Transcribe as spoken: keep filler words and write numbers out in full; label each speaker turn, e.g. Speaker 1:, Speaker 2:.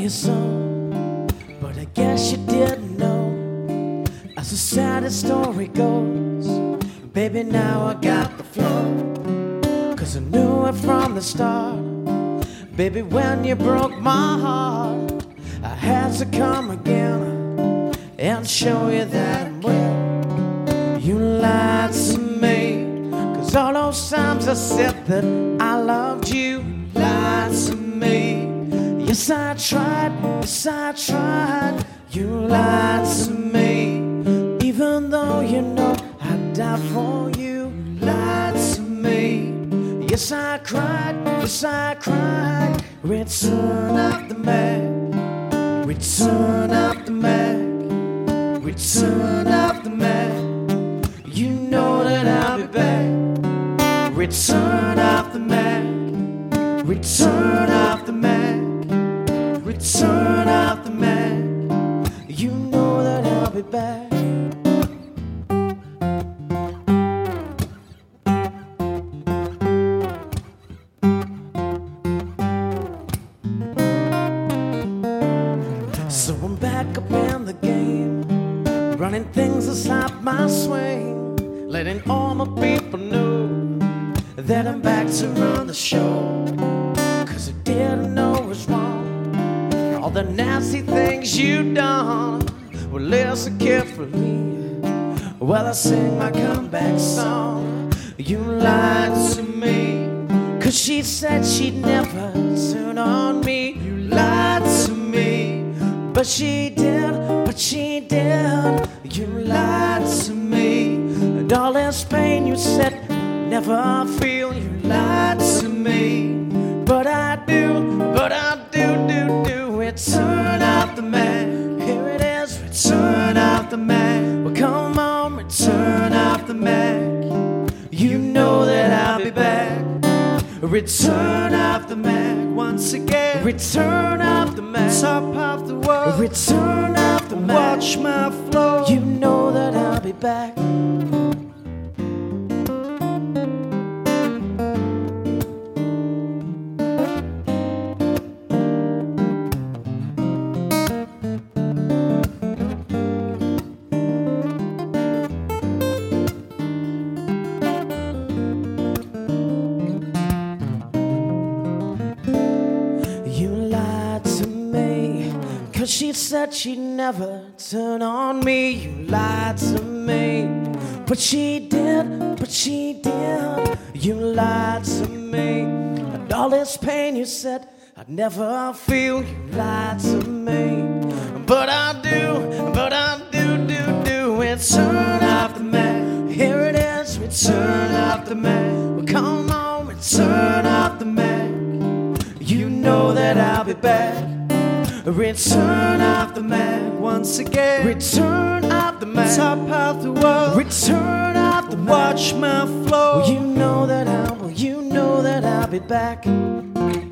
Speaker 1: you so, but I guess you didn't know. As the saddest story goes, baby, now I got the flow. Cause I knew it from the start. Baby, when you broke my heart, I had to come again and show you that I'm well. You lied to me, cause all those times I said that I loved you, you lied to me. Yes, I tried, yes, I tried. You lied to me. Even though you know I'd die for you, you lied to me. Yes, I cried, yes, I cried. Return of the Mac, return of the Mac, return of the Mac. You know that I'll be back. Return of the Mac, return of the Mac, return of the Mac. You know that I'll be back. So I'm back up in the game, running things aside my swing, letting all my people know that I'm back to run the show. Cause I didn't know it was wrong, all the nasty things you done. Well, listen carefully while I sing my comeback song. You lied to me, cause she said she'd never turn on me. You lied to me, but she did, but she did. You lied to me. And all this pain you said never feel. You lied to me. But I do, but I do, do, do. Return of the Mac. Here it is, return of the Mac. Well, come on, return of the Mac. You know that I'll be back. Return of the Mac once again. Return of the Mac, top of the world. Return of the Mac, watch my flow. You know that I'll be back. Cause she said she'd never turn on me. You lied to me. But she did, but she did. You lied to me. And all this pain you said I'd never feel. You lied to me. But I do, but I do, do, do. Return of the Mac. Here it is, return of the Mac. Well, come on, return of the Mac. You know that I'll be back. Return of the Mac once again. Return of the Mac, top of the world. Return of the Mac, watch my flow. Well, you know that I will, you know that I'll be back.